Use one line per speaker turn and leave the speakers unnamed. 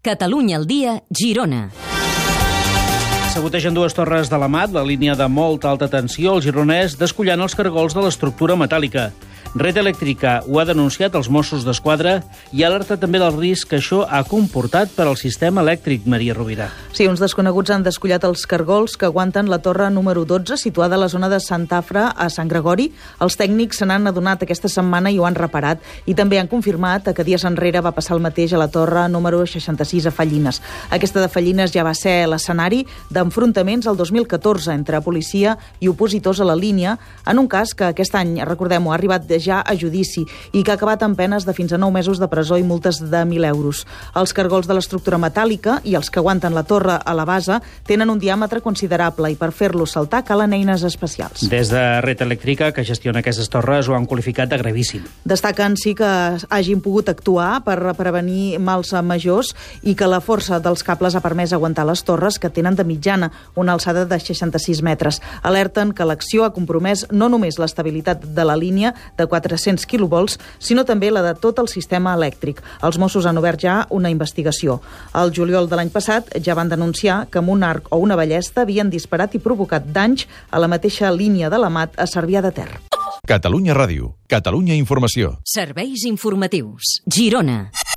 Catalunya al dia, Girona.
Sabotegen dues torres de l'Amat, la línia de molta alta tensió, el gironès descollant els cargols de l'estructura metàl·lica. Red Eléctrica ho ha denunciat als Mossos d'Esquadra i alerta també del risc que això ha comportat per al sistema elèctric, Maria Rovira.
Sí, uns desconeguts han descollat els cargols que aguanten la torre número 12, situada a la zona de Sant Afra, a Sant Gregori. Els tècnics se n'han adonat aquesta setmana i ho han reparat. I també han confirmat que dies enrere va passar el mateix a la torre número 66 a Fallines. Aquesta de Fallines ja va ser l'escenari d'enfrontaments el 2014 entre policia i opositors a la línia, en un cas que aquest any, recordem-ho, ha arribat ja a judici i que ha acabat amb penes de fins a 9 mesos de presó i multes de 1.000 euros. Els cargols de l'estructura metàl·lica i els que aguanten la torre a la base tenen un diàmetre considerable i per fer-los saltar calen eines especials.
Des de Red Eléctrica, que gestiona aquestes torres, ho han qualificat de gravíssim.
Destaquen sí que hagin pogut actuar per prevenir mals majors i que la força dels cables ha permès aguantar les torres, que tenen de mitjana una alçada de 66 metres. Alerten que l'acció ha compromès no només l'estabilitat de la línia de 400 quilovolts, sinó també la de tot el sistema elèctric. Els Mossos han obert ja una investigació. El juliol de l'any passat ja van denunciar que amb un arc o una ballesta havien disparat i provocat danys a la mateixa línia de l'Amat a Cervià de Ter.
Catalunya Ràdio, Catalunya Informació.
Serveis informatius. Girona.